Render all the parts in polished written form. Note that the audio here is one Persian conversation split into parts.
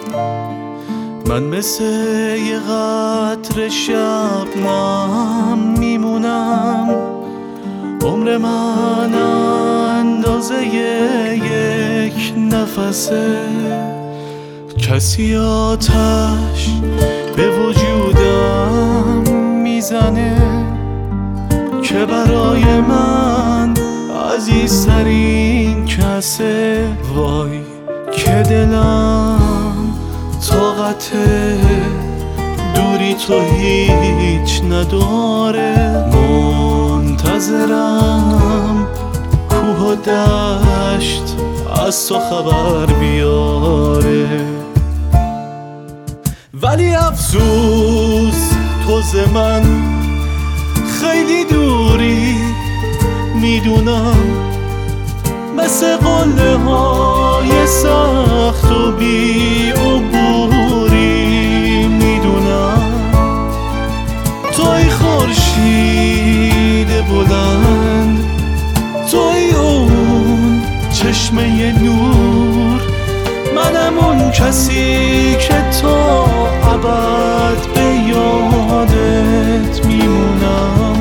من مثل یه قطره شبنم میمونم، عمر من اندازه یک نفسه. کسی آتش به وجودم میزنه که برای من عزیزترین کسه. وای که دلم طاقت دوری تو هیچ نداره، منتظرم کوه و دشت از تو خبر بیاره. ولی افسوس تو ز من خیلی دوری، میدونم مثل قله های سخت و بی عبوری. میدونم توی خورشید بلند، توی اون چشمه نور، منم اون کسی که تا ابد به یادت میمونم.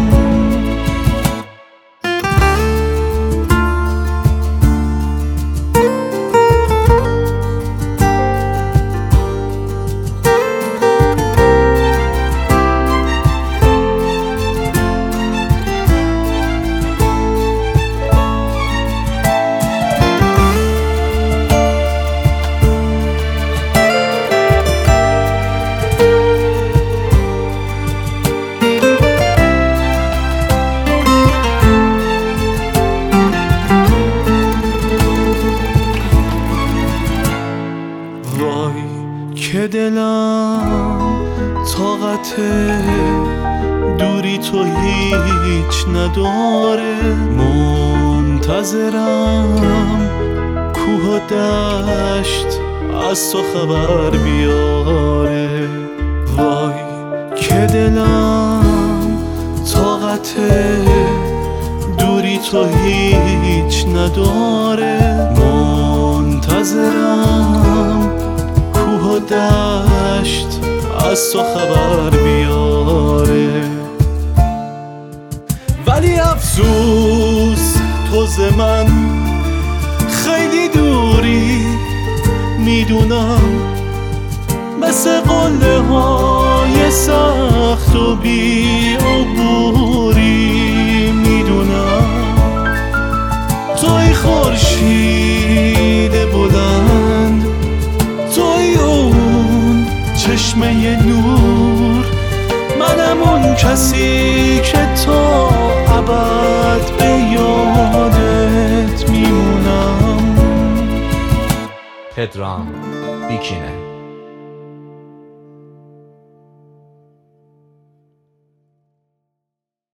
که دلم طاقت دوری تو هیچ نداره، منتظرم کوه و دشت از تو خبر بیاره. وای که دلم طاقت دوری تو هیچ نداره، منتظرم کوه و دشت از تو خبر بیاره. ولی افسوس تو ز من خیلی دوری، میدونم مثل قله های سخت و بی عبوری. میدونم توی خورشید بلند، توی اون چشمه نور، منم اون کسی که تا ابد به یادت میمونم. پدرام بیکینه.